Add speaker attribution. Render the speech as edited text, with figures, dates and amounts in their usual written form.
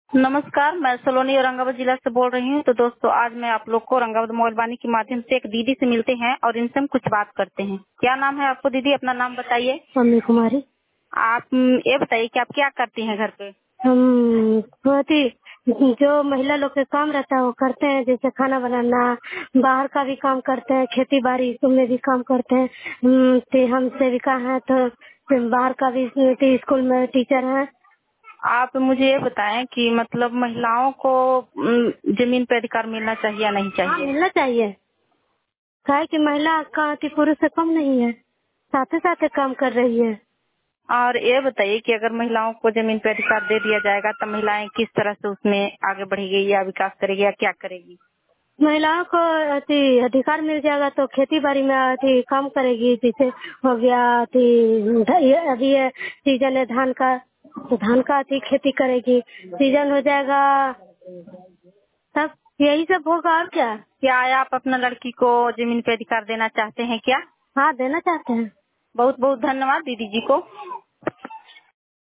Speaker 1: नमस्कार, मैं सलोनी औरंगाबाद जिला से बोल रही हूँ। तो दोस्तों, आज मैं आप लोग को औरंगाबाद मोबाइल वाणी के माध्यम से एक दीदी से मिलते हैं और इनसे हम कुछ बात करते हैं। क्या नाम है आपको दीदी? अपना नाम बताइए।
Speaker 2: मम्मी कुमारी।
Speaker 1: आप ये बताइए कि आप क्या करती हैं घर पे?
Speaker 2: हम बहुत ही जो महिला लोग के काम रहता है वो करते हैं, जैसे खाना बनाना, बाहर का भी काम करते हैं, खेती बाड़ी में भी काम करते हैं। हम सेविका हैं तो बाहर का भी स्कूल में टीचर हैं।
Speaker 1: आप मुझे ये बताएं कि मतलब महिलाओं को जमीन पे अधिकार मिलना चाहिए या नहीं
Speaker 2: हाँ,
Speaker 1: चाहिए?
Speaker 2: मिलना चाहिए। काहे कि महिला का पुरुष से कम नहीं है, साथ साथ काम कर रही है।
Speaker 1: और ये बताइए कि अगर महिलाओं को जमीन पे अधिकार दे दिया जाएगा तो महिलाएं किस तरह से उसमें आगे बढ़ेगी या विकास करेगी या क्या करेगी?
Speaker 2: महिलाओं को अधिकार मिल जाएगा तो खेती बाड़ी में काम करेगी। जैसे हो गया अभी सीजन है धान का, तो धान का खेती करेगी। सीजन हो जाएगा तब यही सब होगा। और क्या?
Speaker 1: क्या आप अपना लड़की को जमीन पे अधिकार देना चाहते हैं क्या?
Speaker 2: हाँ, देना चाहते हैं।
Speaker 1: बहुत बहुत धन्यवाद दीदी जी को।